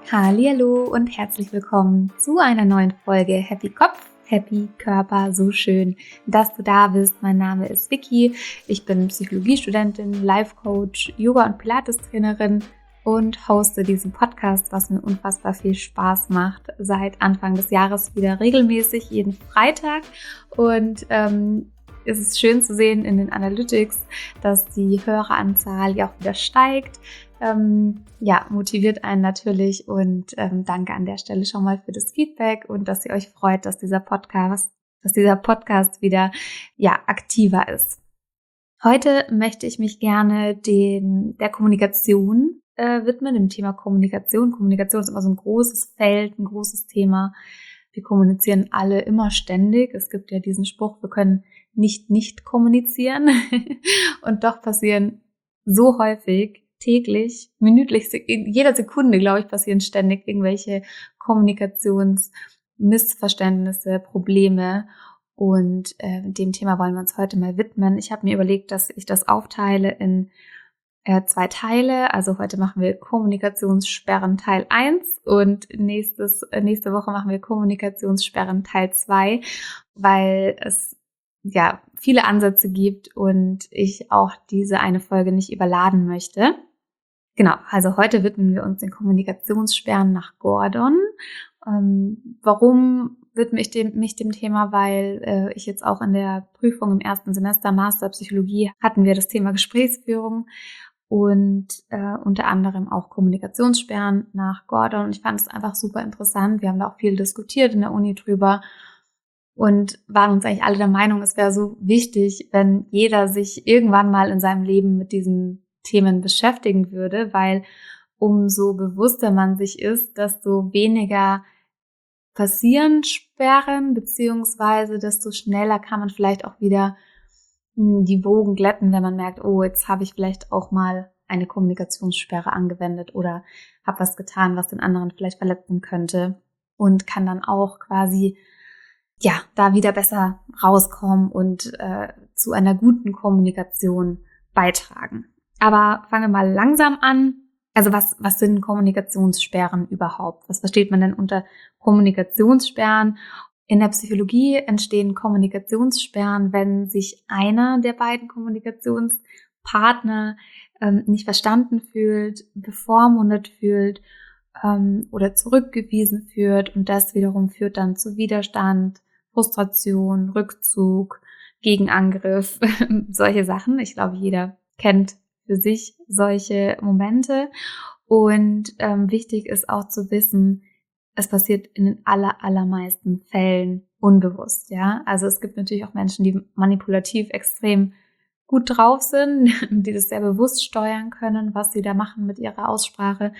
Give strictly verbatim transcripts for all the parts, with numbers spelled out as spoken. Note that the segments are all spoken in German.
Hallihallo und herzlich willkommen zu einer neuen Folge Happy Kopf, Happy Körper, so schön, dass du da bist. Mein Name ist Vicky, ich bin Psychologiestudentin, Life Coach, Yoga- und Pilates-Trainerin und hoste diesen Podcast, was mir unfassbar viel Spaß macht, seit Anfang des Jahres wieder regelmäßig, jeden Freitag. Und ähm, es ist schön zu sehen in den Analytics, dass die Höreranzahl ja auch wieder steigt. Ähm, ja, motiviert einen natürlich und ähm, danke an der Stelle schon mal für das Feedback und dass ihr euch freut, dass dieser Podcast, dass dieser Podcast wieder ja aktiver ist. Heute möchte ich mich gerne den der Kommunikation äh, widmen, dem Thema Kommunikation. Kommunikation ist immer so ein großes Feld, ein großes Thema. Wir kommunizieren alle immer ständig. Es gibt ja diesen Spruch, wir können nicht nicht kommunizieren und doch passieren so häufig täglich, minütlich, in jeder Sekunde, glaube ich, passieren ständig irgendwelche Kommunikationsmissverständnisse, Probleme. Und äh, dem Thema wollen wir uns heute mal widmen. Ich habe mir überlegt, dass ich das aufteile in äh, zwei Teile. Also heute machen wir Kommunikationssperren Teil eins und nächstes, äh, nächste Woche machen wir Kommunikationssperren Teil zwei, weil es ja viele Ansätze gibt und ich auch diese eine Folge nicht überladen möchte. Genau, also heute widmen wir uns den Kommunikationssperren nach Gordon. Ähm, warum widme ich dem, mich dem Thema? Weil äh, ich jetzt auch in der Prüfung im ersten Semester Master Psychologie hatten wir das Thema Gesprächsführung und äh, unter anderem auch Kommunikationssperren nach Gordon. Und ich fand es einfach super interessant. Wir haben da auch viel diskutiert in der Uni drüber und waren uns eigentlich alle der Meinung, es wäre so wichtig, wenn jeder sich irgendwann mal in seinem Leben mit diesen Themen beschäftigen würde, weil umso bewusster man sich ist, desto weniger passieren Sperren, beziehungsweise desto schneller kann man vielleicht auch wieder die Wogen glätten, wenn man merkt, oh, jetzt habe ich vielleicht auch mal eine Kommunikationssperre angewendet oder habe was getan, was den anderen vielleicht verletzen könnte und kann dann auch quasi ja da wieder besser rauskommen und äh, zu einer guten Kommunikation beitragen. Aber fangen wir mal langsam an. Also was, was sind Kommunikationssperren überhaupt? Was versteht man denn unter Kommunikationssperren? In der Psychologie entstehen Kommunikationssperren, wenn sich einer der beiden Kommunikationspartner ähm, nicht verstanden fühlt, bevormundet fühlt ähm, oder zurückgewiesen fühlt. Und das wiederum führt dann zu Widerstand, Frustration, Rückzug, Gegenangriff, solche Sachen. Ich glaube, jeder kennt für sich solche Momente. Und ähm, wichtig ist auch zu wissen, es passiert in den aller, allermeisten Fällen unbewusst, ja. Also es gibt natürlich auch Menschen, die manipulativ extrem gut drauf sind, die das sehr bewusst steuern können, was sie da machen mit ihrer Aussprache.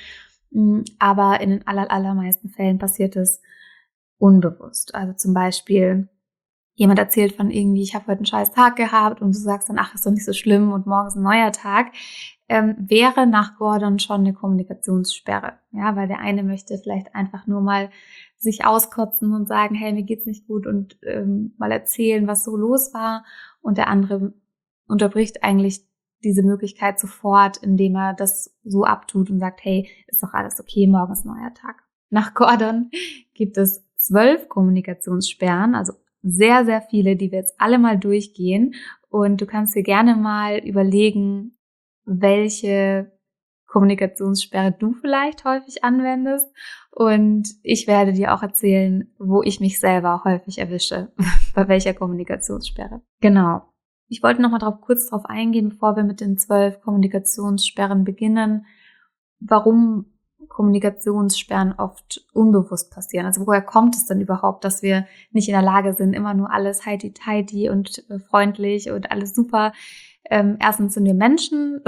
Aber in den aller, allermeisten Fällen passiert es unbewusst. Also zum Beispiel jemand erzählt von irgendwie, ich habe heute einen scheiß Tag gehabt und du sagst dann, ach, ist doch nicht so schlimm und morgen ist ein neuer Tag, ähm, wäre nach Gordon schon eine Kommunikationssperre. Ja, weil der eine möchte vielleicht einfach nur mal sich auskotzen und sagen, hey, mir geht's nicht gut und ähm, mal erzählen, was so los war. Und der andere unterbricht eigentlich diese Möglichkeit sofort, indem er das so abtut und sagt, hey, ist doch alles okay, morgen ist ein neuer Tag. Nach Gordon gibt es zwölf Kommunikationssperren, also sehr, sehr viele, die wir jetzt alle mal durchgehen. Und du kannst dir gerne mal überlegen, welche Kommunikationssperre du vielleicht häufig anwendest. Und ich werde dir auch erzählen, wo ich mich selber häufig erwische, bei welcher Kommunikationssperre. Genau. Ich wollte noch mal drauf, kurz darauf eingehen, bevor wir mit den zwölf Kommunikationssperren beginnen, warum Kommunikationssperren oft unbewusst passieren. Also woher kommt es denn überhaupt, dass wir nicht in der Lage sind, immer nur alles heidi-teidi und äh, freundlich und alles super. Ähm, erstens sind wir Menschen,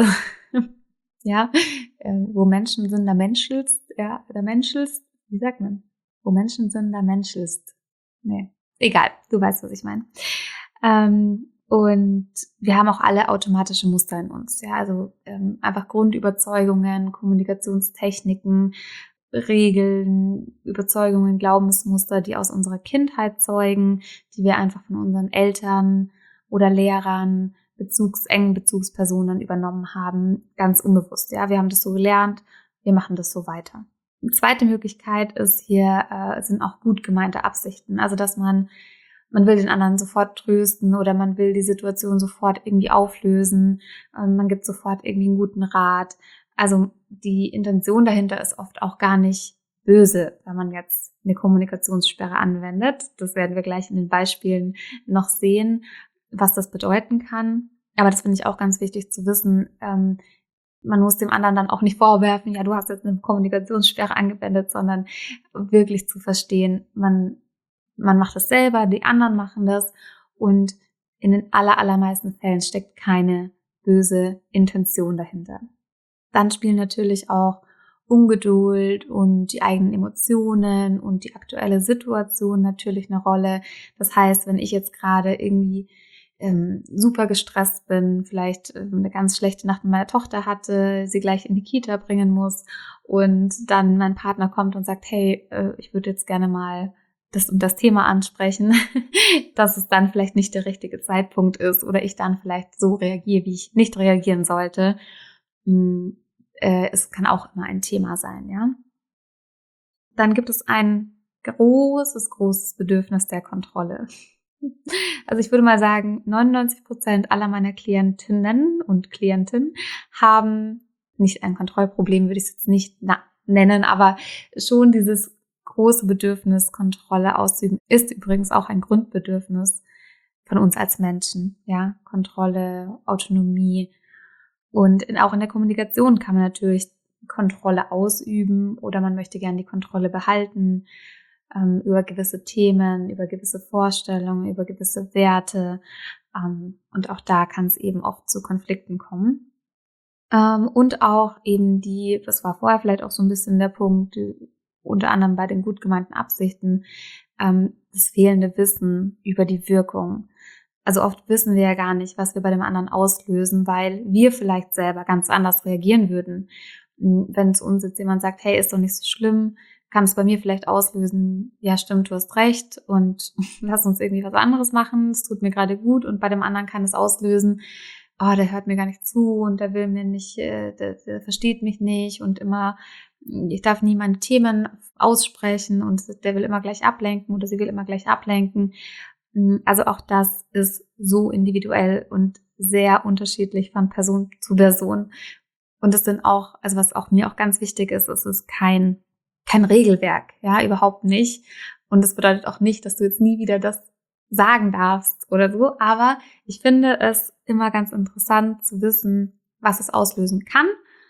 ja, äh, wo Menschen sind, da menschelst, ja, da menschelst, wie sagt man? Wo Menschen sind, da menschelst. Nee, egal, du weißt, was ich meine. Ähm, Und wir haben auch alle automatische Muster in uns, ja, also ähm, einfach Grundüberzeugungen, Kommunikationstechniken, Regeln, Überzeugungen, Glaubensmuster, die aus unserer Kindheit zeugen, die wir einfach von unseren Eltern oder Lehrern, Bezugs, engen Bezugspersonen übernommen haben, ganz unbewusst, ja, wir haben das so gelernt, wir machen das so weiter. Eine zweite Möglichkeit ist hier, äh, sind auch gut gemeinte Absichten. Also, dass man, man will den anderen sofort trösten oder man will die Situation sofort irgendwie auflösen. Ähm, man gibt sofort irgendwie einen guten Rat. Also, die Intention dahinter ist oft auch gar nicht böse, wenn man jetzt eine Kommunikationssperre anwendet. Das werden wir gleich in den Beispielen noch sehen, was das bedeuten kann. Aber das finde ich auch ganz wichtig zu wissen. Ähm, man muss dem anderen dann auch nicht vorwerfen, ja, du hast jetzt eine Kommunikationssperre angewendet, sondern wirklich zu verstehen, man, man macht es selber, die anderen machen das und in den aller, allermeisten Fällen steckt keine böse Intention dahinter. Dann spielen natürlich auch Ungeduld und die eigenen Emotionen und die aktuelle Situation natürlich eine Rolle. Das heißt, wenn ich jetzt gerade irgendwie ähm, super gestresst bin, vielleicht ähm, eine ganz schlechte Nacht mit meiner Tochter hatte, sie gleich in die Kita bringen muss und dann mein Partner kommt und sagt, hey, äh, ich würde jetzt gerne mal das und das Thema ansprechen, dass es dann vielleicht nicht der richtige Zeitpunkt ist oder ich dann vielleicht so reagiere, wie ich nicht reagieren sollte. Hm, äh, es kann auch immer ein Thema sein, ja. Dann gibt es ein großes, großes Bedürfnis der Kontrolle. Also ich würde mal sagen, neunundneunzig Prozent aller meiner Klientinnen und Klienten haben nicht ein Kontrollproblem, würde ich es jetzt nicht na- nennen, aber schon dieses große Bedürfnis, Kontrolle auszuüben, ist übrigens auch ein Grundbedürfnis von uns als Menschen. Ja, Kontrolle, Autonomie. Und in, auch in der Kommunikation kann man natürlich Kontrolle ausüben oder man möchte gerne die Kontrolle behalten ähm, über gewisse Themen, über gewisse Vorstellungen, über gewisse Werte. Ähm, und auch da kann es eben oft zu Konflikten kommen. Ähm, und auch eben die, das war vorher vielleicht auch so ein bisschen der Punkt, die, unter anderem bei den gut gemeinten Absichten, ähm, das fehlende Wissen über die Wirkung. Also oft wissen wir ja gar nicht, was wir bei dem anderen auslösen, weil wir vielleicht selber ganz anders reagieren würden. Wenn zu uns jetzt jemand sagt, hey, ist doch nicht so schlimm, kann es bei mir vielleicht auslösen, ja stimmt, du hast recht und lass uns irgendwie was anderes machen, es tut mir gerade gut, und bei dem anderen kann es auslösen, oh, der hört mir gar nicht zu und der will mir nicht, der, der versteht mich nicht und immer, ich darf nie meine Themen aussprechen und der will immer gleich ablenken oder sie will immer gleich ablenken. Also auch das ist so individuell und sehr unterschiedlich von Person zu Person. Und es sind auch, also was auch mir auch ganz wichtig ist, es ist kein, kein Regelwerk, ja, überhaupt nicht. Und das bedeutet auch nicht, dass du jetzt nie wieder das sagen darfst oder so. Aber ich finde es immer ganz interessant zu wissen, was es auslösen kann,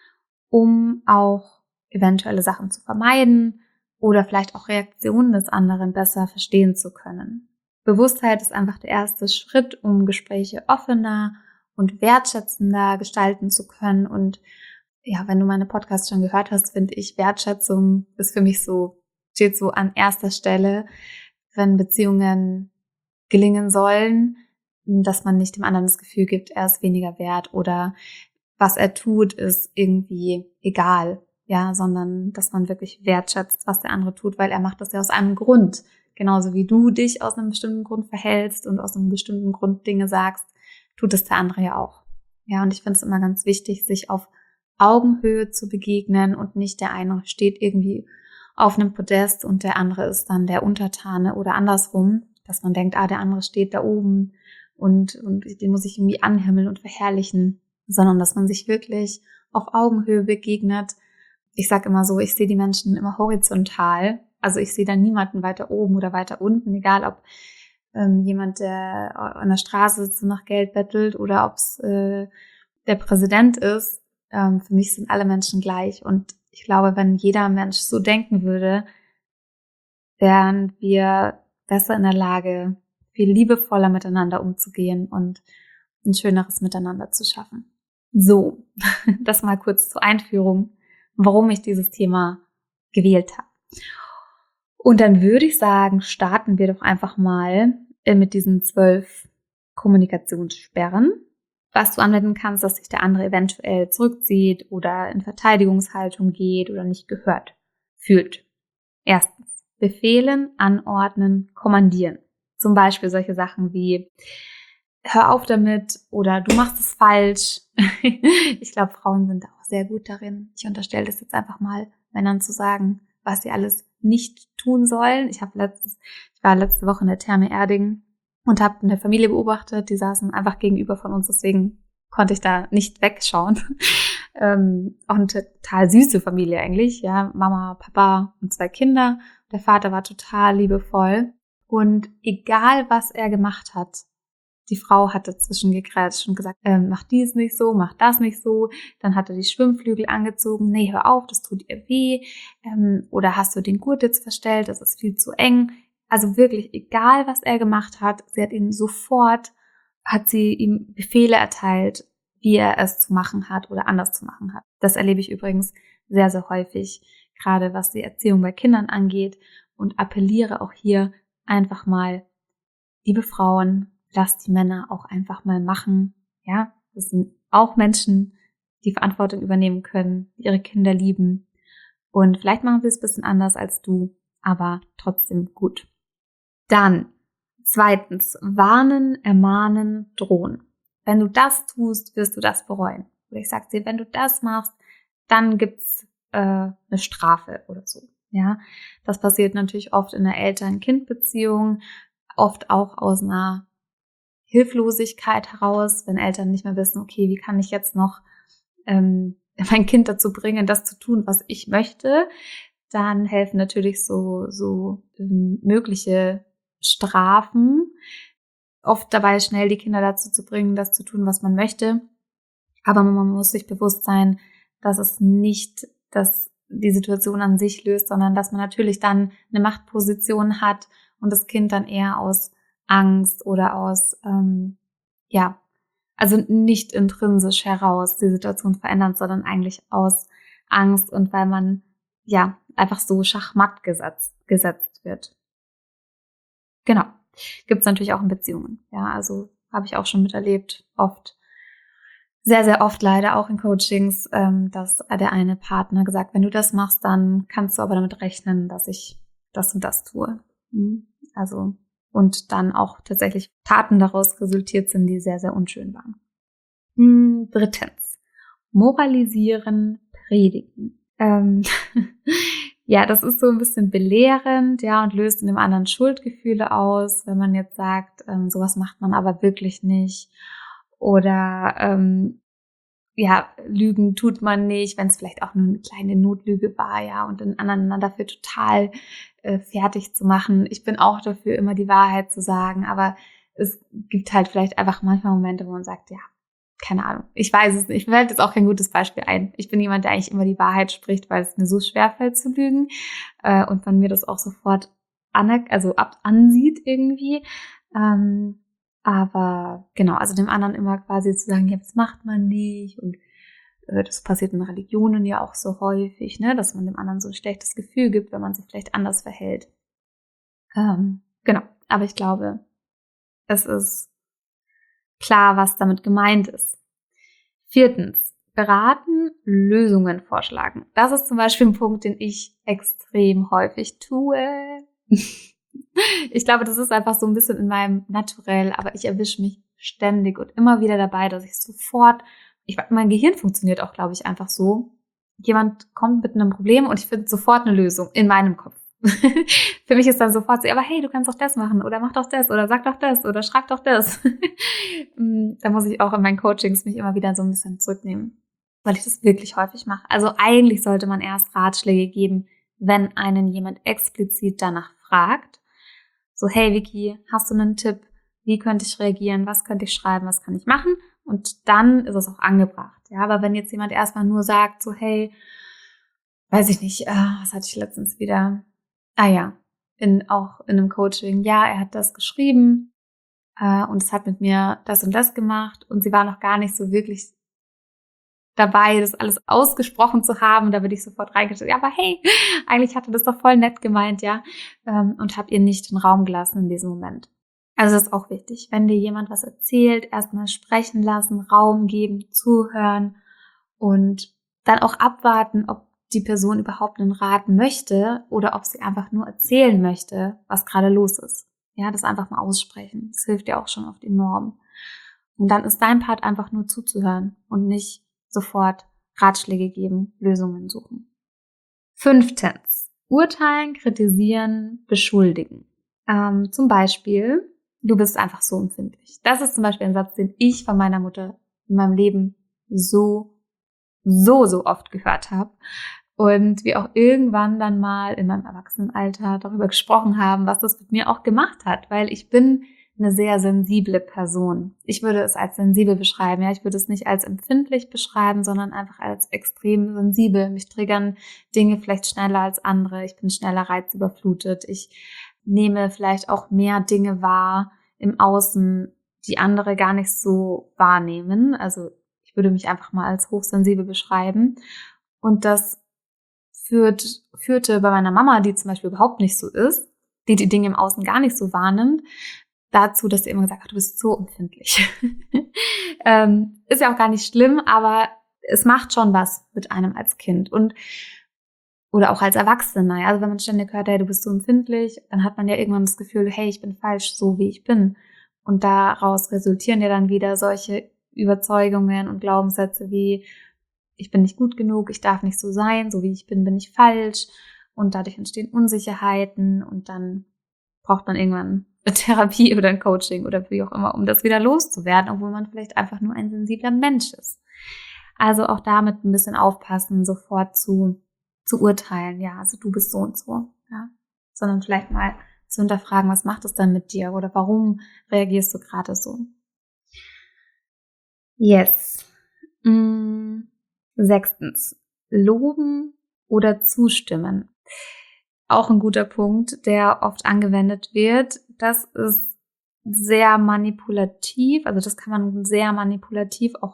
um auch eventuelle Sachen zu vermeiden oder vielleicht auch Reaktionen des anderen besser verstehen zu können. Bewusstheit ist einfach der erste Schritt, um Gespräche offener und wertschätzender gestalten zu können. Und ja, wenn du meine Podcasts schon gehört hast, finde ich, Wertschätzung ist für mich so, steht so an erster Stelle, wenn Beziehungen gelingen sollen, dass man nicht dem anderen das Gefühl gibt, er ist weniger wert oder was er tut, ist irgendwie egal, ja, sondern dass man wirklich wertschätzt, was der andere tut, weil er macht das ja aus einem Grund. Genauso wie du dich aus einem bestimmten Grund verhältst und aus einem bestimmten Grund Dinge sagst, tut es der andere ja auch. Ja, und ich finde es immer ganz wichtig, sich auf Augenhöhe zu begegnen und nicht der eine steht irgendwie auf einem Podest und der andere ist dann der Untertane oder andersrum, dass man denkt, ah, der andere steht da oben und, und den muss ich irgendwie anhimmeln und verherrlichen, sondern dass man sich wirklich auf Augenhöhe begegnet. Ich sage immer so, ich sehe die Menschen immer horizontal. Also ich sehe da niemanden weiter oben oder weiter unten, egal ob ähm, jemand, der an der Straße sitzt und nach Geld bettelt oder ob es äh, der Präsident ist. Ähm, für mich sind alle Menschen gleich. Und ich glaube, wenn jeder Mensch so denken würde, wären wir besser in der Lage, viel liebevoller miteinander umzugehen und ein schöneres Miteinander zu schaffen. So, das mal kurz zur Einführung, warum ich dieses Thema gewählt habe. Und dann würde ich sagen, starten wir doch einfach mal mit diesen zwölf Kommunikationssperren, was du anwenden kannst, dass sich der andere eventuell zurückzieht oder in Verteidigungshaltung geht oder nicht gehört fühlt. Erstens, befehlen, anordnen, kommandieren. Zum Beispiel solche Sachen wie hör auf damit oder du machst es falsch. Ich glaube, Frauen sind auch sehr gut darin. Ich unterstelle das jetzt einfach mal, Männern zu sagen, was sie alles nicht tun sollen. Ich habe letztes, ich war letzte Woche in der Therme Erding und habe eine Familie beobachtet, die saßen einfach gegenüber von uns, deswegen konnte ich da nicht wegschauen. ähm, auch eine total süße Familie eigentlich, ja, Mama, Papa und zwei Kinder. Der Vater war total liebevoll und egal, was er gemacht hat, die Frau hat dazwischen gegrätscht und gesagt, ähm, mach dies nicht so, mach das nicht so. Dann hat er die Schwimmflügel angezogen. Nee, hör auf, das tut ihr weh. Ähm, oder hast du den Gurt jetzt verstellt, das ist viel zu eng. Also wirklich, egal was er gemacht hat, sie hat ihn sofort, hat sie ihm Befehle erteilt, wie er es zu machen hat oder anders zu machen hat. Das erlebe ich übrigens sehr, sehr häufig, gerade was die Erziehung bei Kindern angeht, und appelliere auch hier einfach mal, liebe Frauen, lasst die Männer auch einfach mal machen. Ja, das sind auch Menschen, die Verantwortung übernehmen können, die ihre Kinder lieben. Und vielleicht machen sie es ein bisschen anders als du, aber trotzdem gut. Dann, zweitens, warnen, ermahnen, drohen. Wenn du das tust, wirst du das bereuen. Oder ich sag dir, wenn du das machst, dann gibt's äh, eine Strafe oder so. Ja, das passiert natürlich oft in der Eltern-Kind-Beziehung, oft auch aus einer Hilflosigkeit heraus, wenn Eltern nicht mehr wissen, okay, wie kann ich jetzt noch ähm, mein Kind dazu bringen, das zu tun, was ich möchte, dann helfen natürlich so, so ähm, mögliche Strafen, oft dabei schnell die Kinder dazu zu bringen, das zu tun, was man möchte. Aber man muss sich bewusst sein, dass es nicht das, die Situation an sich löst, sondern dass man natürlich dann eine Machtposition hat und das Kind dann eher aus Angst oder aus, ähm, ja, also nicht intrinsisch heraus die Situation verändern, sondern eigentlich aus Angst und weil man, ja, einfach so schachmatt gesetzt, gesetzt wird. Genau. Gibt es natürlich auch in Beziehungen. Ja, also habe ich auch schon miterlebt, oft, sehr, sehr oft leider auch in Coachings, ähm, dass der eine Partner gesagt, wenn du das machst, dann kannst du aber damit rechnen, dass ich das und das tue. Also, und dann auch tatsächlich Taten daraus resultiert sind, die sehr, sehr unschön waren. Hm, drittens, moralisieren, predigen. Ähm, ja, das ist so ein bisschen belehrend, ja, und löst in dem anderen Schuldgefühle aus, wenn man jetzt sagt, ähm, sowas macht man aber wirklich nicht. Oder ähm, ja, Lügen tut man nicht, wenn es vielleicht auch nur eine kleine Notlüge war, ja, und den anderen dann dafür total äh, fertig zu machen. Ich bin auch dafür, immer die Wahrheit zu sagen, aber es gibt halt vielleicht einfach manchmal Momente, wo man sagt, ja, keine Ahnung, ich weiß es nicht. Mir fällt jetzt auch kein gutes Beispiel ein. Ich bin jemand, der eigentlich immer die Wahrheit spricht, weil es mir so schwerfällt zu lügen äh, und man mir das auch sofort anerk- also ab ansieht irgendwie. Ähm, aber genau, also dem anderen immer quasi zu sagen, ja, das macht man nicht und äh, das passiert in Religionen ja auch so häufig, ne, dass man dem anderen so ein schlechtes Gefühl gibt, wenn man sich vielleicht anders verhält. Ähm, genau, aber ich glaube, es ist klar, was damit gemeint ist. Viertens, beraten, Lösungen vorschlagen. Das ist zum Beispiel ein Punkt, den ich extrem häufig tue. Ich glaube, das ist einfach so ein bisschen in meinem Naturell, aber ich erwische mich ständig und immer wieder dabei, dass ich sofort, ich, mein Gehirn funktioniert auch, glaube ich, einfach so. Jemand kommt mit einem Problem und ich finde sofort eine Lösung in meinem Kopf. Für mich ist dann sofort so, aber hey, du kannst doch das machen oder mach doch das oder sag doch das oder schreib doch das. Da muss ich auch in meinen Coachings mich immer wieder so ein bisschen zurücknehmen, weil ich das wirklich häufig mache. Also eigentlich sollte man erst Ratschläge geben, wenn einen jemand explizit danach fragt. So, hey Vicky, hast du einen Tipp? Wie könnte ich reagieren? Was könnte ich schreiben? Was kann ich machen? Und dann ist es auch angebracht. Ja, aber wenn jetzt jemand erstmal nur sagt, so, hey, weiß ich nicht, äh, was hatte ich letztens wieder? Ah ja, in, auch in einem Coaching, ja, er hat das geschrieben äh, und es hat mit mir das und das gemacht und sie war noch gar nicht so wirklich dabei, das alles ausgesprochen zu haben. Da bin ich sofort reingestellt, ja, aber hey, eigentlich hatte das doch voll nett gemeint, ja, ähm, und habe ihr nicht den Raum gelassen in diesem Moment. Also das ist auch wichtig, wenn dir jemand was erzählt, erstmal sprechen lassen, Raum geben, zuhören und dann auch abwarten, ob die Person überhaupt einen Rat möchte oder ob sie einfach nur erzählen möchte, was gerade los ist. Ja, das einfach mal aussprechen. Das hilft dir auch schon oft enorm. Und dann ist dein Part einfach nur zuzuhören und nicht sofort Ratschläge geben, Lösungen suchen. Fünftens, Urteilen, kritisieren, beschuldigen. Ähm, zum Beispiel, du bist einfach so empfindlich. Das ist zum Beispiel ein Satz, den ich von meiner Mutter in meinem Leben so, so, so oft gehört habe. Und wir auch irgendwann dann mal in meinem Erwachsenenalter darüber gesprochen haben, was das mit mir auch gemacht hat, weil ich bin eine sehr sensible Person. Ich würde es als sensibel beschreiben, ja, ich würde es nicht als empfindlich beschreiben, sondern einfach als extrem sensibel. Mich triggern Dinge vielleicht schneller als andere. Ich bin schneller reizüberflutet. Ich nehme vielleicht auch mehr Dinge wahr im Außen, die andere gar nicht so wahrnehmen. Also ich würde mich einfach mal als hochsensibel beschreiben. Und das führt, führte bei meiner Mama, die zum Beispiel überhaupt nicht so ist, die die Dinge im Außen gar nicht so wahrnimmt, dazu, dass sie immer gesagt hat, du bist so empfindlich. ähm, ist ja auch gar nicht schlimm, aber es macht schon was mit einem als Kind und oder auch als Erwachsener. Ja? Also wenn man ständig hört, hey, du bist so empfindlich, dann hat man ja irgendwann das Gefühl, hey, ich bin falsch, so wie ich bin. Und daraus resultieren ja dann wieder solche Überzeugungen und Glaubenssätze wie, ich bin nicht gut genug, ich darf nicht so sein, so wie ich bin, bin ich falsch. Und dadurch entstehen Unsicherheiten und dann braucht man irgendwann eine Therapie oder ein Coaching oder wie auch immer, um das wieder loszuwerden, obwohl man vielleicht einfach nur ein sensibler Mensch ist. Also auch damit ein bisschen aufpassen, sofort zu, zu urteilen, ja, also du bist so und so, ja, sondern vielleicht mal zu hinterfragen, was macht es dann mit dir oder warum reagierst du gerade so? Yes. Mm. Sechstens, loben oder zustimmen. Auch ein guter Punkt, der oft angewendet wird. Das ist sehr manipulativ, also das kann man sehr manipulativ auch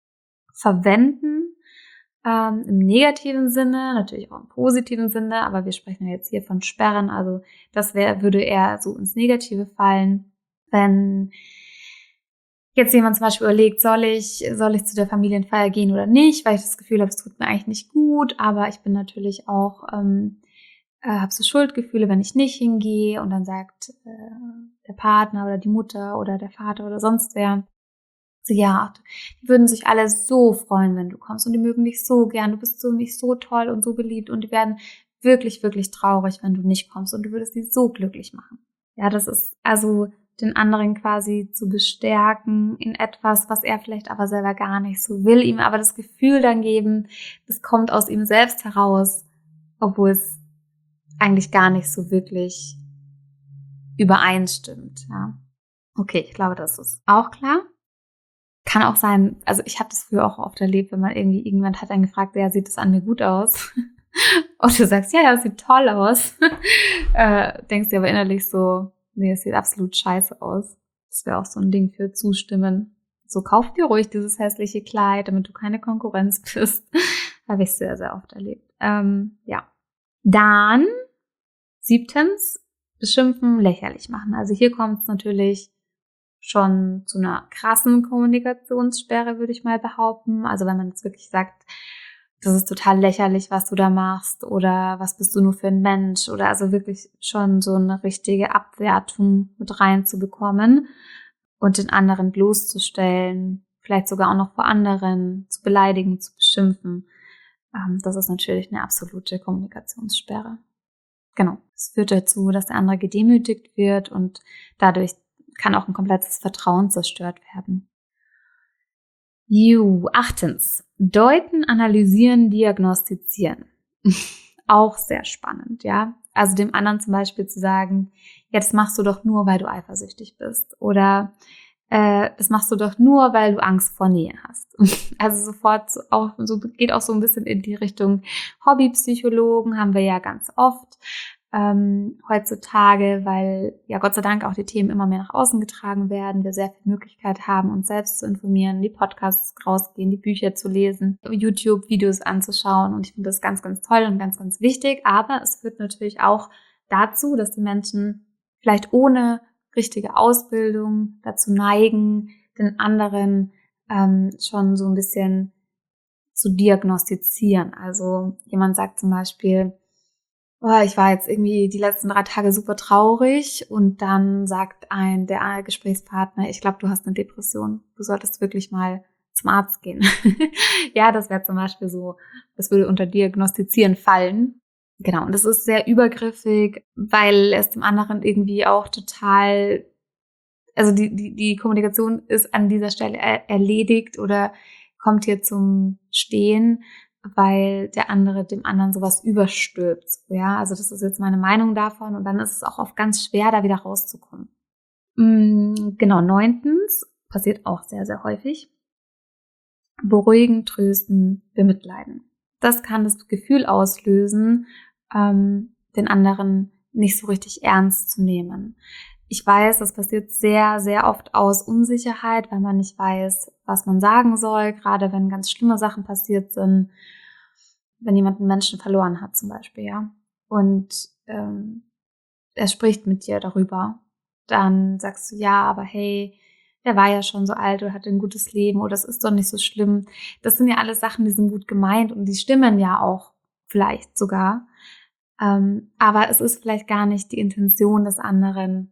verwenden, ähm, im negativen Sinne, natürlich auch im positiven Sinne, aber wir sprechen ja jetzt hier von Sperren, also das wäre, würde eher so ins Negative fallen, wenn jetzt jemand zum Beispiel überlegt, soll ich, soll ich zu der Familienfeier gehen oder nicht, weil ich das Gefühl habe, es tut mir eigentlich nicht gut, aber ich bin natürlich auch, ähm, äh, habe so Schuldgefühle, wenn ich nicht hingehe und dann sagt äh, der Partner oder die Mutter oder der Vater oder sonst wer, so, ja, die würden sich alle so freuen, wenn du kommst und die mögen dich so gern, du bist so nicht so toll und so beliebt und die werden wirklich, wirklich traurig, wenn du nicht kommst und du würdest sie so glücklich machen. Ja, das ist also den anderen quasi zu bestärken in etwas, was er vielleicht aber selber gar nicht so will, ihm aber das Gefühl dann geben, das kommt aus ihm selbst heraus, obwohl es eigentlich gar nicht so wirklich übereinstimmt. Ja. Okay, ich glaube, das ist auch klar. Kann auch sein, also ich habe das früher auch oft erlebt, wenn man irgendwie, irgendjemand hat einen gefragt, ja, sieht das an mir gut aus? Und du sagst, ja, ja, das sieht toll aus. äh, denkst dir aber innerlich so, nee, es sieht absolut scheiße aus. Das wäre auch so ein Ding für Zustimmen. So, kauf dir ruhig dieses hässliche Kleid, damit du keine Konkurrenz bist. Habe ich sehr, sehr oft erlebt. Ähm, ja. Dann, siebtens, beschimpfen, lächerlich machen. Also hier kommt es natürlich schon zu einer krassen Kommunikationssperre, würde ich mal behaupten. Also wenn man jetzt wirklich sagt, das ist total lächerlich, was du da machst oder was bist du nur für ein Mensch oder also wirklich schon so eine richtige Abwertung mit reinzubekommen und den anderen bloßzustellen, vielleicht sogar auch noch vor anderen zu beleidigen, zu beschimpfen. Das ist natürlich eine absolute Kommunikationssperre. Genau. Es führt dazu, dass der andere gedemütigt wird und dadurch kann auch ein komplettes Vertrauen zerstört werden. Ju, achtens. Deuten, analysieren, diagnostizieren. Auch sehr spannend, ja. Also dem anderen zum Beispiel zu sagen, ja, das machst du doch nur, weil du eifersüchtig bist. Oder äh, das machst du doch nur, weil du Angst vor Nähe hast. Also sofort so, auch, so geht auch so ein bisschen in die Richtung Hobbypsychologen, haben wir ja ganz oft. Ähm, heutzutage, weil ja Gott sei Dank auch die Themen immer mehr nach außen getragen werden, wir sehr viel Möglichkeit haben, uns selbst zu informieren, die Podcasts rausgehen, die Bücher zu lesen, YouTube-Videos anzuschauen und ich finde das ganz, ganz toll und ganz, ganz wichtig, aber es führt natürlich auch dazu, dass die Menschen vielleicht ohne richtige Ausbildung dazu neigen, den anderen ähm, schon so ein bisschen zu diagnostizieren. Also jemand sagt zum Beispiel, oh, ich war jetzt irgendwie die letzten drei Tage super traurig und dann sagt ein der Gesprächspartner, ich glaube, du hast eine Depression. Du solltest wirklich mal zum Arzt gehen. Ja, das wäre zum Beispiel so, das würde unter Diagnostizieren fallen. Genau, und das ist sehr übergriffig, weil es dem anderen irgendwie auch total, also die, die, die Kommunikation ist an dieser Stelle er, erledigt oder kommt hier zum Stehen, weil der andere dem anderen sowas überstülpt. Ja, also das ist jetzt meine Meinung davon und dann ist es auch oft ganz schwer, da wieder rauszukommen. Genau, neuntens, passiert auch sehr, sehr häufig, beruhigen, trösten, bemitleiden. Das kann das Gefühl auslösen, ähm, den anderen nicht so richtig ernst zu nehmen. Ich weiß, das passiert sehr, sehr oft aus Unsicherheit, weil man nicht weiß, was man sagen soll, gerade wenn ganz schlimme Sachen passiert sind, wenn jemand einen Menschen verloren hat zum Beispiel, ja. Und ähm, er spricht mit dir darüber. Dann sagst du, ja, aber hey, der war ja schon so alt oder hatte ein gutes Leben oder das ist doch nicht so schlimm. Das sind ja alles Sachen, die sind gut gemeint und die stimmen ja auch vielleicht sogar. Ähm, aber es ist vielleicht gar nicht die Intention des anderen,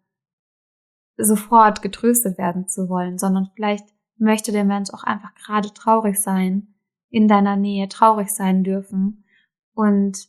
sofort getröstet werden zu wollen, sondern vielleicht möchte der Mensch auch einfach gerade traurig sein, in deiner Nähe traurig sein dürfen. Und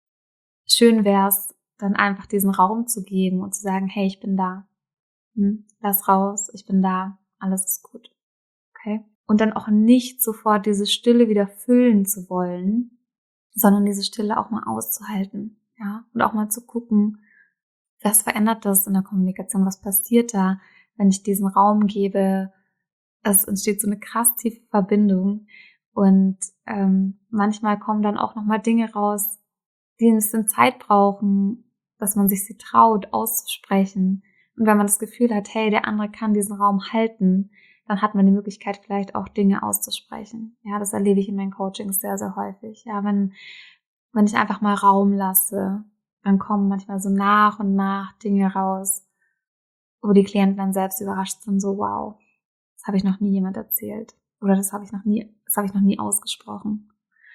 schön wär's, dann einfach diesen Raum zu geben und zu sagen, hey, ich bin da. Hm, lass raus, ich bin da, alles ist gut. Okay? Und dann auch nicht sofort diese Stille wieder füllen zu wollen, sondern diese Stille auch mal auszuhalten, ja? Und auch mal zu gucken, was verändert das in der Kommunikation, was passiert da, wenn ich diesen Raum gebe. Es entsteht so eine krass tiefe Verbindung und ähm, manchmal kommen dann auch nochmal Dinge raus, die ein bisschen Zeit brauchen, dass man sich sie traut, auszusprechen. Und wenn man das Gefühl hat, hey, der andere kann diesen Raum halten, dann hat man die Möglichkeit, vielleicht auch Dinge auszusprechen. Ja, das erlebe ich in meinen Coachings sehr, sehr häufig. Ja, wenn, wenn ich einfach mal Raum lasse, dann kommen manchmal so nach und nach Dinge raus, wo die Klienten dann selbst überrascht sind, so wow, das habe ich noch nie jemand erzählt. Oder das habe ich noch nie, das habe ich noch nie ausgesprochen.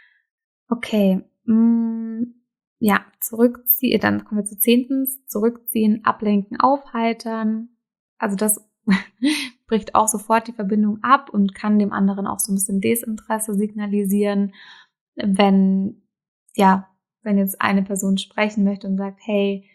Okay, mh, ja, zurückziehen, dann kommen wir zu zehntens, zurückziehen, ablenken, aufheitern. Also das bricht auch sofort die Verbindung ab und kann dem anderen auch so ein bisschen Desinteresse signalisieren, wenn, ja, wenn jetzt eine Person sprechen möchte und sagt, hey,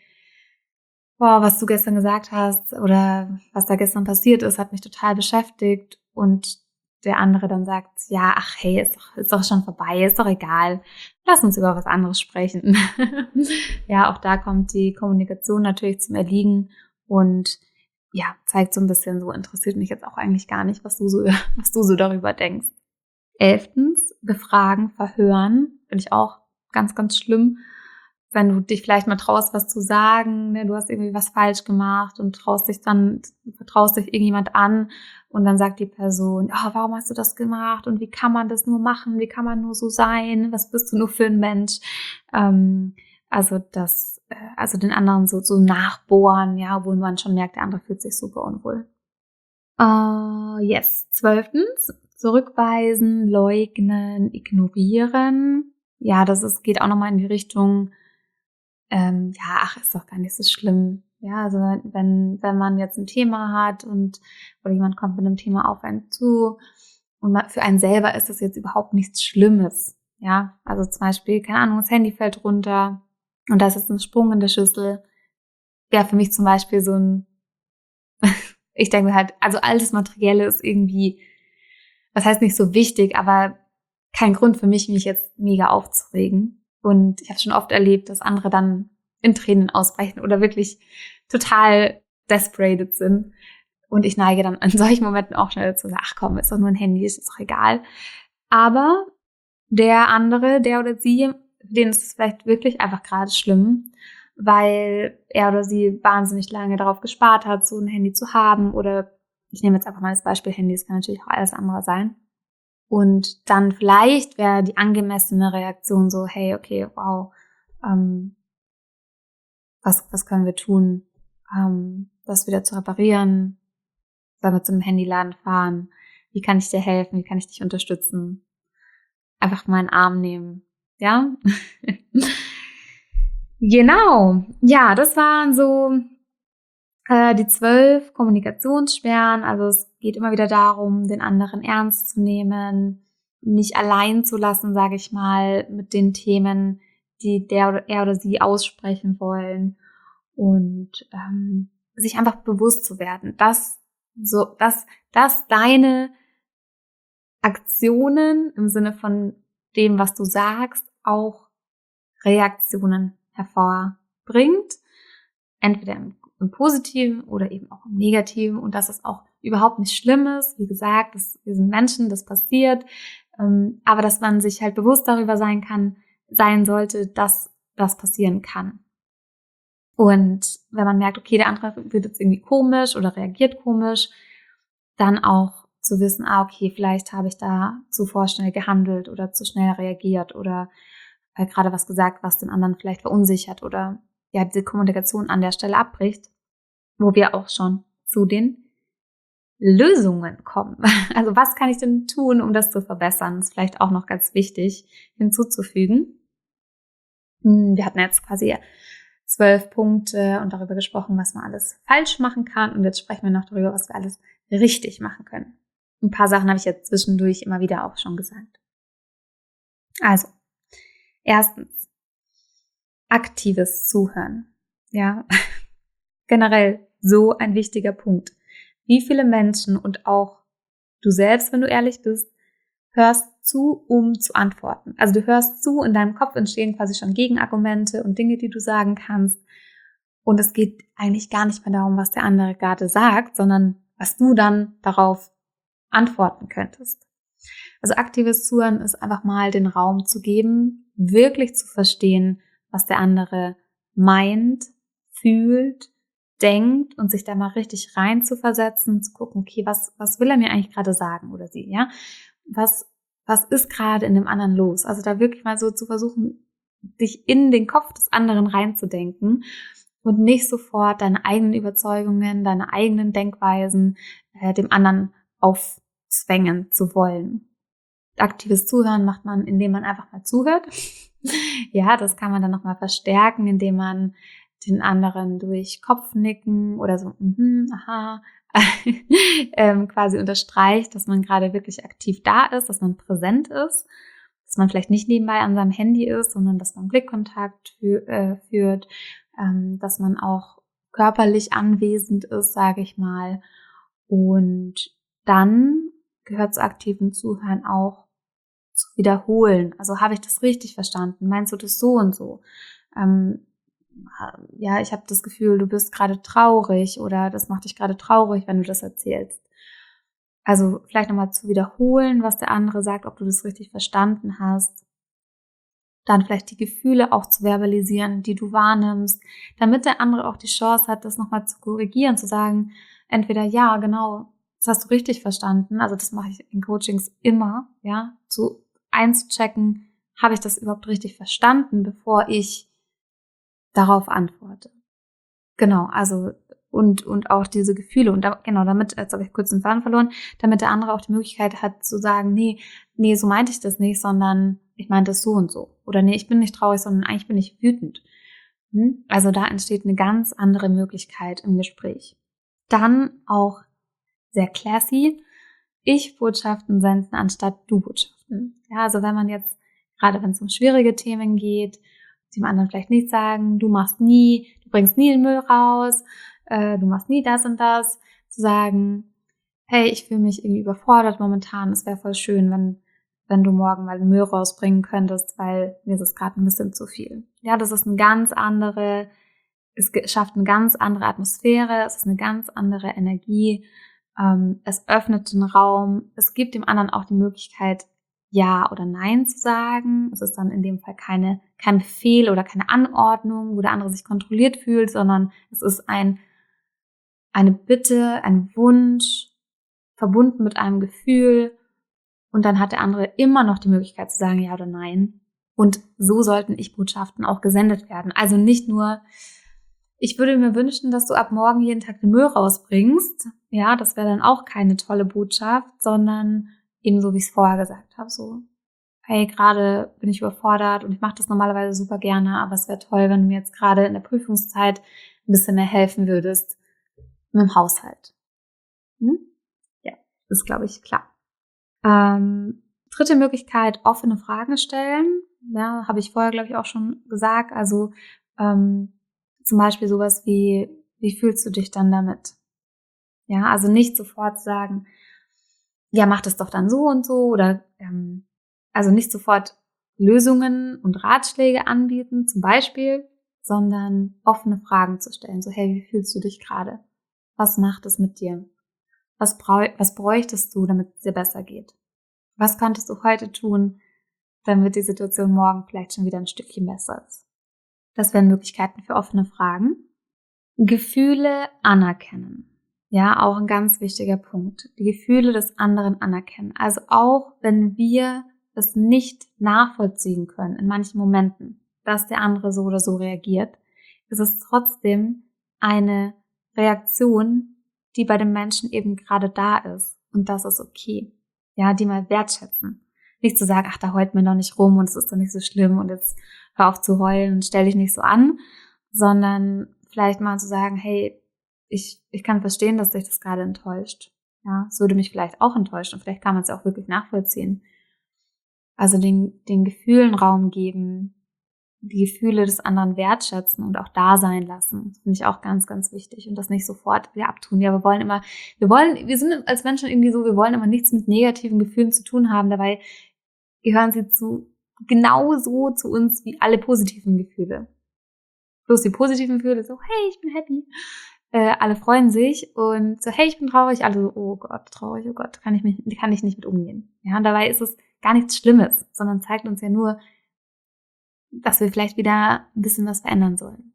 boah, was du gestern gesagt hast oder was da gestern passiert ist, hat mich total beschäftigt und der andere dann sagt, ja, ach hey, ist doch, ist doch schon vorbei, ist doch egal, lass uns über was anderes sprechen. Ja, auch da kommt die Kommunikation natürlich zum Erliegen und ja, zeigt so ein bisschen, so interessiert mich jetzt auch eigentlich gar nicht, was du so, was du so darüber denkst. Elftens, befragen, verhören, finde ich auch ganz, ganz schlimm. Wenn du dich vielleicht mal traust, was zu sagen, ne, du hast irgendwie was falsch gemacht und traust dich dann, vertraust dich irgendjemand an und dann sagt die Person, oh, warum hast du das gemacht und wie kann man das nur machen, wie kann man nur so sein, was bist du nur für ein Mensch? Ähm, also das, also den anderen so, so nachbohren, ja, obwohl man schon merkt, der andere fühlt sich super unwohl. Uh, yes, zwölftens, zurückweisen, leugnen, ignorieren. Ja, das ist, geht auch nochmal in die Richtung, ähm, ja, ach, ist doch gar nicht so schlimm. Ja, also wenn, wenn man jetzt ein Thema hat und, oder jemand kommt mit einem Thema auf einen zu und man, für einen selber ist das jetzt überhaupt nichts Schlimmes. Ja, also zum Beispiel, keine Ahnung, das Handy fällt runter und da ist jetzt ein Sprung in der Schüssel. Ja, für mich zum Beispiel so ein, ich denke halt, also all das Materielle ist irgendwie, was heißt nicht so wichtig, aber kein Grund für mich, mich jetzt mega aufzuregen. Und ich habe schon oft erlebt, dass andere dann in Tränen ausbrechen oder wirklich total desperated sind. Und ich neige dann in solchen Momenten auch schnell zu sagen, ach komm, ist doch nur ein Handy, ist doch egal. Aber der andere, der oder sie, für den ist es vielleicht wirklich einfach gerade schlimm, weil er oder sie wahnsinnig lange darauf gespart hat, so ein Handy zu haben. Oder ich nehme jetzt einfach mal das Beispiel Handy, es kann natürlich auch alles andere sein. Und dann vielleicht wäre die angemessene Reaktion so, hey, okay, wow, ähm, was, was können wir tun, ähm, das wieder zu reparieren? Sollen wir zum Handyladen fahren? Wie kann ich dir helfen? Wie kann ich dich unterstützen? Einfach mal einen Arm nehmen, ja? Genau, ja, das waren so äh, die zwölf Kommunikationssperren. Also es geht immer wieder darum, den anderen ernst zu nehmen, nicht allein zu lassen, sage ich mal, mit den Themen, die der oder er oder sie aussprechen wollen und ähm, sich einfach bewusst zu werden, dass so, dass, dass deine Aktionen im Sinne von dem, was du sagst, auch Reaktionen hervorbringt, entweder im, im Positiven oder eben auch im Negativen und dass es auch überhaupt nicht schlimm ist. Wie gesagt, das, wir sind Menschen, das passiert, ähm, aber dass man sich halt bewusst darüber sein kann, sein sollte, dass das passieren kann. Und wenn man merkt, okay, der andere wird jetzt irgendwie komisch oder reagiert komisch, dann auch zu wissen, ah, okay, vielleicht habe ich da zu vorschnell gehandelt oder zu schnell reagiert oder äh, gerade was gesagt, was den anderen vielleicht verunsichert oder ja, diese Kommunikation an der Stelle abbricht, wo wir auch schon zu den Lösungen kommen. Also was kann ich denn tun, um das zu verbessern? Das ist vielleicht auch noch ganz wichtig hinzuzufügen. Wir hatten jetzt quasi zwölf Punkte und darüber gesprochen, was man alles falsch machen kann. Und jetzt sprechen wir noch darüber, was wir alles richtig machen können. Ein paar Sachen habe ich jetzt zwischendurch immer wieder auch schon gesagt. Also, erstens, aktives Zuhören. Ja, generell so ein wichtiger Punkt. Wie viele Menschen und auch du selbst, wenn du ehrlich bist, hörst zu, um zu antworten. Also du hörst zu, in deinem Kopf entstehen quasi schon Gegenargumente und Dinge, die du sagen kannst. Und es geht eigentlich gar nicht mehr darum, was der andere gerade sagt, sondern was du dann darauf antworten könntest. Also aktives Zuhören ist einfach mal den Raum zu geben, wirklich zu verstehen, was der andere meint, fühlt, denkt und sich da mal richtig rein zu versetzen, zu gucken, okay, was, was will er mir eigentlich gerade sagen oder sie, ja? Was, was ist gerade in dem anderen los? Also da wirklich mal so zu versuchen, dich in den Kopf des anderen reinzudenken und nicht sofort deine eigenen Überzeugungen, deine eigenen Denkweisen äh, dem anderen aufzwängen zu wollen. Aktives Zuhören macht man, indem man einfach mal zuhört. Ja, das kann man dann nochmal verstärken, indem man den anderen durch Kopfnicken oder so, mhm, aha, ähm, quasi unterstreicht, dass man gerade wirklich aktiv da ist, dass man präsent ist, dass man vielleicht nicht nebenbei an seinem Handy ist, sondern dass man Blickkontakt fü- äh, führt, ähm, dass man auch körperlich anwesend ist, sage ich mal. Und dann gehört zu aktivem Zuhören auch zu wiederholen. Also habe ich das richtig verstanden? Meinst du das so und so? Ähm, ja, ich habe das Gefühl, du bist gerade traurig oder das macht dich gerade traurig, wenn du das erzählst. Also vielleicht nochmal zu wiederholen, was der andere sagt, ob du das richtig verstanden hast. Dann vielleicht die Gefühle auch zu verbalisieren, die du wahrnimmst, damit der andere auch die Chance hat, das nochmal zu korrigieren, zu sagen, entweder ja, genau, das hast du richtig verstanden. Also das mache ich in Coachings immer, ja, zu einzuchecken, habe ich das überhaupt richtig verstanden, bevor ich darauf antworte. Genau, also und und auch diese Gefühle und da, genau, damit, jetzt habe ich kurz den Faden verloren, damit der andere auch die Möglichkeit hat zu sagen, nee, nee, so meinte ich das nicht, sondern ich meinte es so und so. Oder nee, ich bin nicht traurig, sondern eigentlich bin ich wütend. Hm? Also da entsteht eine ganz andere Möglichkeit im Gespräch. Dann auch sehr classy, Ich-Botschaften senden anstatt Du-Botschaften. Ja, also wenn man jetzt, gerade wenn es um schwierige Themen geht, dem anderen vielleicht nicht sagen, du machst nie, du bringst nie den Müll raus, äh, du machst nie das und das, zu sagen, hey, ich fühle mich irgendwie überfordert momentan, es wäre voll schön, wenn wenn du morgen mal den Müll rausbringen könntest, weil mir ist es gerade ein bisschen zu viel. Ja, das ist eine ganz andere, es schafft eine ganz andere Atmosphäre, es ist eine ganz andere Energie, ähm, es öffnet den Raum, es gibt dem anderen auch die Möglichkeit, Ja oder Nein zu sagen. Es ist dann in dem Fall keine, kein Befehl oder keine Anordnung, wo der andere sich kontrolliert fühlt, sondern es ist ein, eine Bitte, ein Wunsch, verbunden mit einem Gefühl. Und dann hat der andere immer noch die Möglichkeit zu sagen Ja oder Nein. Und so sollten Ich-Botschaften auch gesendet werden. Also nicht nur, ich würde mir wünschen, dass du ab morgen jeden Tag den Müll rausbringst. Ja, das wäre dann auch keine tolle Botschaft, sondern eben so, wie ich es vorher gesagt habe, so, hey, gerade bin ich überfordert und ich mache das normalerweise super gerne, aber es wäre toll, wenn du mir jetzt gerade in der Prüfungszeit ein bisschen mehr helfen würdest mit dem Haushalt. Hm? Ja, ist, glaube ich, klar. Ähm, Dritte Möglichkeit, offene Fragen stellen. Ja, habe ich vorher, glaube ich, auch schon gesagt. Also ähm, zum Beispiel sowas wie, wie fühlst du dich dann damit? Ja, also nicht sofort sagen, ja, mach das doch dann so und so oder ähm, also nicht sofort Lösungen und Ratschläge anbieten, zum Beispiel, sondern offene Fragen zu stellen. So, hey, wie fühlst du dich gerade? Was macht es mit dir? Was, brau- was bräuchtest du, damit es dir besser geht? Was könntest du heute tun, damit die Situation morgen vielleicht schon wieder ein Stückchen besser ist? Das wären Möglichkeiten für offene Fragen. Gefühle anerkennen. Ja, auch ein ganz wichtiger Punkt. Die Gefühle des anderen anerkennen. Also auch wenn wir es nicht nachvollziehen können in manchen Momenten, dass der andere so oder so reagiert, ist es trotzdem eine Reaktion, die bei dem Menschen eben gerade da ist. Und das ist okay. Ja, die mal wertschätzen. Nicht zu sagen, ach, da heult mir doch nicht rum und es ist doch nicht so schlimm und jetzt hör auf zu heulen und stell dich nicht so an, sondern vielleicht mal zu sagen, hey, ich, ich kann verstehen, dass dich das gerade enttäuscht. Ja, es würde mich vielleicht auch enttäuschen und vielleicht kann man es ja auch wirklich nachvollziehen. Also den, den Gefühlen Raum geben, die Gefühle des anderen wertschätzen und auch da sein lassen. Das finde ich auch ganz, ganz wichtig und das nicht sofort wieder abtun. Ja, wir wollen immer, wir wollen, wir sind als Menschen irgendwie so, wir wollen immer nichts mit negativen Gefühlen zu tun haben. Dabei gehören sie zu genauso zu uns wie alle positiven Gefühle. Bloß die positiven Gefühle so, hey, ich bin happy. Äh, alle freuen sich und so, hey, ich bin traurig. Alle so, oh Gott, traurig, oh Gott, kann ich mich, kann ich nicht mit umgehen. Ja, und dabei ist es gar nichts Schlimmes, sondern zeigt uns ja nur, dass wir vielleicht wieder ein bisschen was verändern sollen.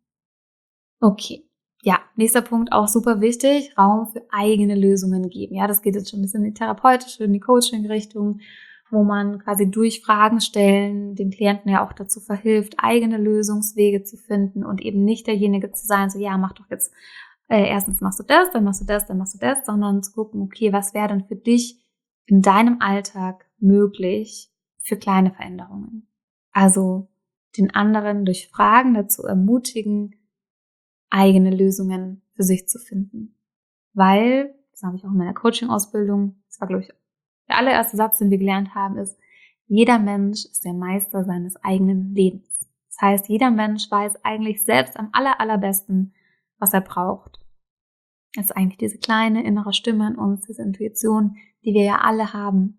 Okay. Ja, nächster Punkt, auch super wichtig, Raum für eigene Lösungen geben. Ja, das geht jetzt schon ein bisschen in die therapeutische, in die Coaching-Richtung, wo man quasi durch Fragen stellen dem Klienten ja auch dazu verhilft, eigene Lösungswege zu finden und eben nicht derjenige zu sein, so ja, mach doch jetzt, äh, erstens machst du das, dann machst du das, dann machst du das, sondern zu gucken, okay, was wäre denn für dich in deinem Alltag möglich für kleine Veränderungen? Also den anderen durch Fragen dazu ermutigen, eigene Lösungen für sich zu finden. Weil, das habe ich auch in meiner Coaching-Ausbildung, das war, glaube ich, der allererste Satz, den wir gelernt haben, ist, jeder Mensch ist der Meister seines eigenen Lebens. Das heißt, jeder Mensch weiß eigentlich selbst am aller, allerbesten, was er braucht. Das ist eigentlich diese kleine innere Stimme in uns, diese Intuition, die wir ja alle haben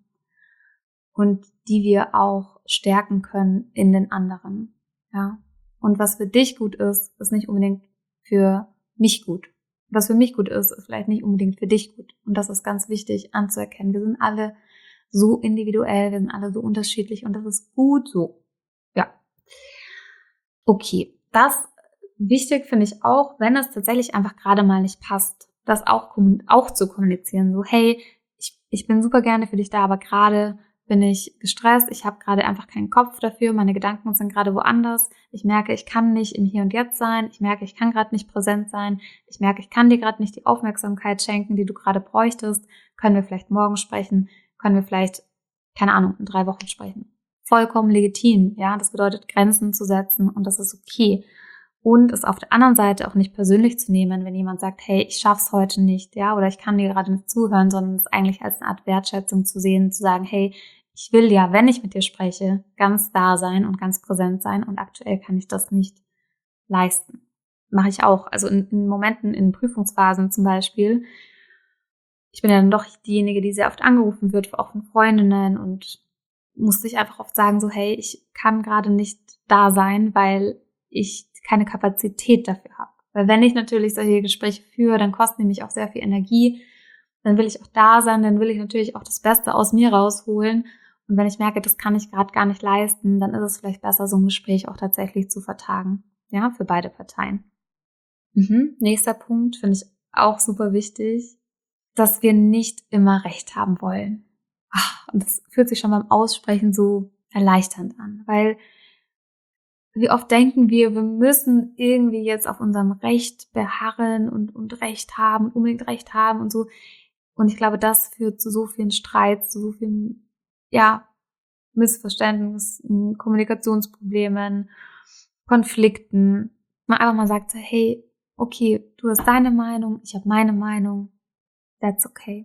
und die wir auch stärken können in den anderen. Ja. Und was für dich gut ist, ist nicht unbedingt für mich gut. Was für mich gut ist, ist vielleicht nicht unbedingt für dich gut. Und das ist ganz wichtig anzuerkennen. Wir sind alle so individuell, wir sind alle so unterschiedlich und das ist gut so. Ja. Okay, das wichtig finde ich auch, wenn es tatsächlich einfach gerade mal nicht passt, das auch, auch zu kommunizieren. So, hey, ich, ich bin super gerne für dich da, aber gerade bin ich gestresst, ich habe gerade einfach keinen Kopf dafür, meine Gedanken sind gerade woanders, ich merke, ich kann nicht im Hier und Jetzt sein, ich merke, ich kann gerade nicht präsent sein, ich merke, ich kann dir gerade nicht die Aufmerksamkeit schenken, die du gerade bräuchtest, können wir vielleicht morgen sprechen, können wir vielleicht, keine Ahnung, in drei Wochen sprechen. Vollkommen legitim, ja, das bedeutet Grenzen zu setzen und das ist okay. Und es auf der anderen Seite auch nicht persönlich zu nehmen, wenn jemand sagt, hey, ich schaff's heute nicht, ja, oder ich kann dir gerade nicht zuhören, sondern es eigentlich als eine Art Wertschätzung zu sehen, zu sagen, hey, ich will ja, wenn ich mit dir spreche, ganz da sein und ganz präsent sein und aktuell kann ich das nicht leisten. Mache ich auch, also in, in Momenten, in Prüfungsphasen zum Beispiel. Ich bin ja dann doch diejenige, die sehr oft angerufen wird, auch von Freundinnen und musste ich einfach oft sagen, so, hey, ich kann gerade nicht da sein, weil ich keine Kapazität dafür habe. Weil wenn ich natürlich solche Gespräche führe, dann kosten die mich auch sehr viel Energie. Dann will ich auch da sein, dann will ich natürlich auch das Beste aus mir rausholen. Und wenn ich merke, das kann ich gerade gar nicht leisten, dann ist es vielleicht besser, so ein Gespräch auch tatsächlich zu vertagen. Ja, für beide Parteien. Mhm. Nächster Punkt finde ich auch super wichtig, dass wir nicht immer Recht haben wollen. Ach, und das fühlt sich schon beim Aussprechen so erleichternd an, weil wie oft denken wir, wir müssen irgendwie jetzt auf unserem Recht beharren und, und Recht haben, unbedingt Recht haben und so. Und ich glaube, das führt zu so vielen Streits, zu so vielen, ja, Missverständnissen, Kommunikationsproblemen, Konflikten. Man einfach mal sagt so, hey, okay, du hast deine Meinung, ich habe meine Meinung, that's okay.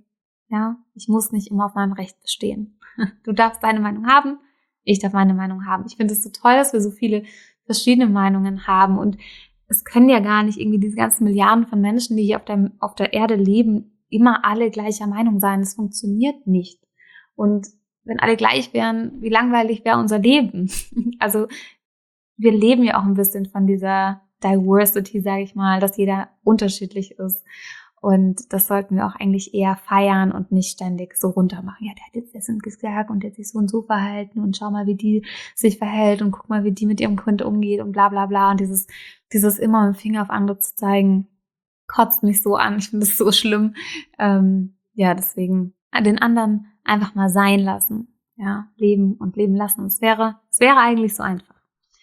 Ja, ich muss nicht immer auf meinem Recht bestehen. Du darfst deine Meinung haben, ich darf meine Meinung haben. Ich finde es so toll, dass wir so viele verschiedene Meinungen haben und es können ja gar nicht irgendwie diese ganzen Milliarden von Menschen, die hier auf der, auf der Erde leben, immer alle gleicher Meinung sein. Das funktioniert nicht. Und wenn alle gleich wären, wie langweilig wäre unser Leben? Also wir leben ja auch ein bisschen von dieser Diversity, sage ich mal, dass jeder unterschiedlich ist. Und das sollten wir auch eigentlich eher feiern und nicht ständig so runter machen. Ja, der hat jetzt das und gesagt und der hat sich so und so verhalten und schau mal, wie die sich verhält und guck mal, wie die mit ihrem Kind umgeht und bla bla bla. Und dieses, dieses immer mit dem Finger auf andere zu zeigen, kotzt mich so an. Ich finde das so schlimm. Ähm, ja, deswegen den anderen einfach mal sein lassen. Ja, leben und leben lassen. Es wäre, es wäre eigentlich so einfach.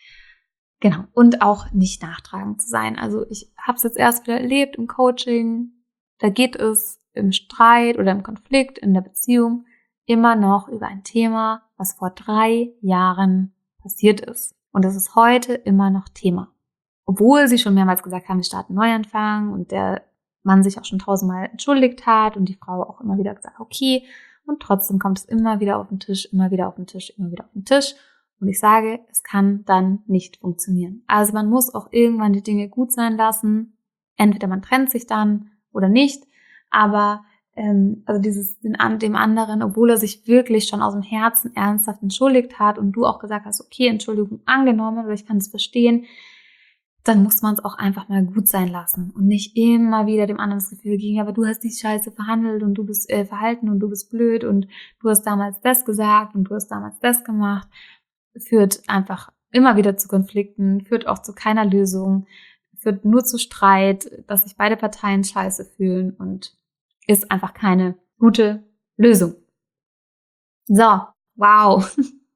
Genau. Und auch nicht nachtragend zu sein. Also ich habe es jetzt erst wieder erlebt im Coaching. Da geht es im Streit oder im Konflikt, in der Beziehung immer noch über ein Thema, was vor drei Jahren passiert ist. Und das ist heute immer noch Thema. Obwohl sie schon mehrmals gesagt haben, wir starten Neuanfang und der Mann sich auch schon tausendmal entschuldigt hat und die Frau auch immer wieder gesagt, okay. Und trotzdem kommt es immer wieder auf den Tisch, immer wieder auf den Tisch, immer wieder auf den Tisch. Und ich sage, es kann dann nicht funktionieren. Also man muss auch irgendwann die Dinge gut sein lassen. Entweder man trennt sich dann oder nicht. Aber ähm, also dieses den, dem anderen, obwohl er sich wirklich schon aus dem Herzen ernsthaft entschuldigt hat und du auch gesagt hast, okay, Entschuldigung angenommen oder ich kann es verstehen, dann muss man es auch einfach mal gut sein lassen und nicht immer wieder dem anderen das Gefühl geben, aber du hast die Scheiße verhandelt und du bist äh, verhalten und du bist blöd und du hast damals das gesagt und du hast damals das gemacht. Führt einfach immer wieder zu Konflikten, führt auch zu keiner Lösung, führt nur zu Streit, dass sich beide Parteien scheiße fühlen und ist einfach keine gute Lösung. So, wow.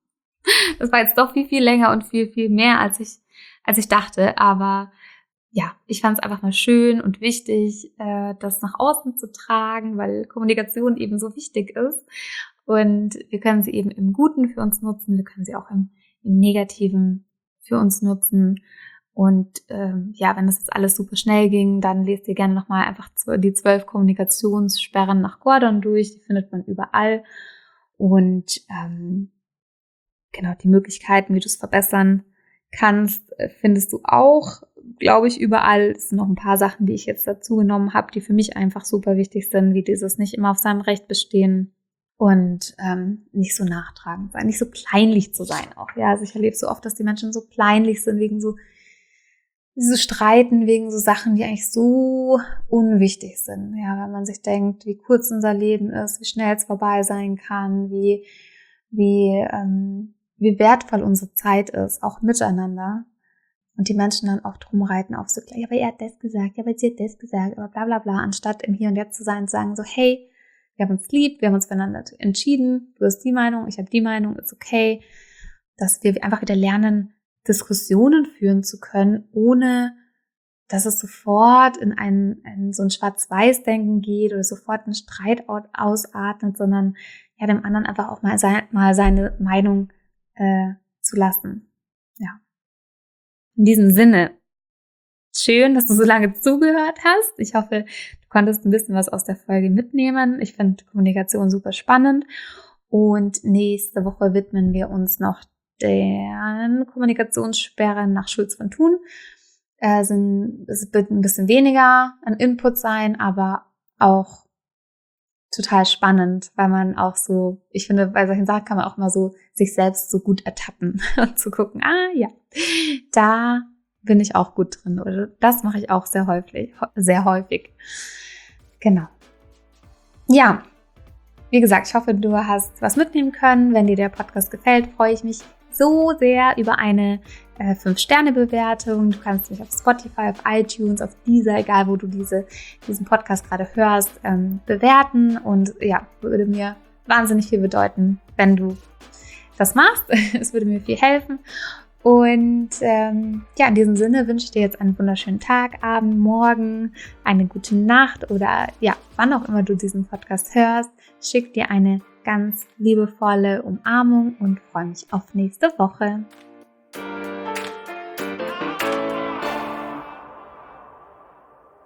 Das war jetzt doch viel, viel länger und viel, viel mehr, als ich, als ich dachte. Aber ja, ich fand es einfach mal schön und wichtig, das nach außen zu tragen, weil Kommunikation eben so wichtig ist. Und wir können sie eben im Guten für uns nutzen, wir können sie auch im, im Negativen für uns nutzen. Und ähm, ja, wenn das jetzt alles super schnell ging, dann lest ihr gerne nochmal einfach die zwölf Kommunikationssperren nach Gordon durch. Die findet man überall. Und ähm, genau, die Möglichkeiten, wie du es verbessern kannst, findest du auch, glaube ich, überall. Es sind noch ein paar Sachen, die ich jetzt dazu genommen habe, die für mich einfach super wichtig sind, wie dieses nicht immer auf seinem Recht bestehen. Und ähm, nicht so nachtragend sein, nicht so kleinlich zu sein auch. Ja, also ich erlebe so oft, dass die Menschen so kleinlich sind, wegen so, so streiten, wegen so Sachen, die eigentlich so unwichtig sind. Ja, wenn man sich denkt, wie kurz unser Leben ist, wie schnell es vorbei sein kann, wie, wie, ähm, wie wertvoll unsere Zeit ist, auch miteinander. Und die Menschen dann auch drum reiten auf so, ja, aber er hat das gesagt, ja, aber sie hat das gesagt, aber bla bla bla, anstatt im Hier und Jetzt zu sein und sagen so, hey, wir haben uns lieb, wir haben uns füreinander entschieden, du hast die Meinung, ich habe die Meinung, ist okay, dass wir einfach wieder lernen, Diskussionen führen zu können, ohne dass es sofort in ein, in so ein Schwarz-Weiß-Denken geht oder sofort einen Streit ausatmet, sondern ja dem anderen einfach auch mal, sein, mal seine Meinung äh, zu lassen. Ja. In diesem Sinne, schön, dass du so lange zugehört hast. Ich hoffe, du konntest ein bisschen was aus der Folge mitnehmen. Ich finde Kommunikation super spannend. Und nächste Woche widmen wir uns noch den Kommunikationssperren nach Schulz von Thun. Äh, sind, es wird ein bisschen weniger an Input sein, aber auch total spannend, weil man auch so, ich finde, bei solchen Sachen kann man auch mal so sich selbst so gut ertappen und zu gucken, ah ja, da bin ich auch gut drin oder das mache ich auch sehr häufig, sehr häufig. Genau. Ja, wie gesagt, ich hoffe, du hast was mitnehmen können. Wenn dir der Podcast gefällt, freue ich mich so sehr über eine äh, fünf Sterne Bewertung. Du kannst mich auf Spotify, auf iTunes, auf Deezer, egal wo du diese, diesen Podcast gerade hörst, ähm, bewerten. Und ja, würde mir wahnsinnig viel bedeuten, wenn du das machst. Es würde mir viel helfen. Und ähm, ja, in diesem Sinne wünsche ich dir jetzt einen wunderschönen Tag, Abend, Morgen, eine gute Nacht oder ja, wann auch immer du diesen Podcast hörst. Schick dir eine ganz liebevolle Umarmung und freue mich auf nächste Woche.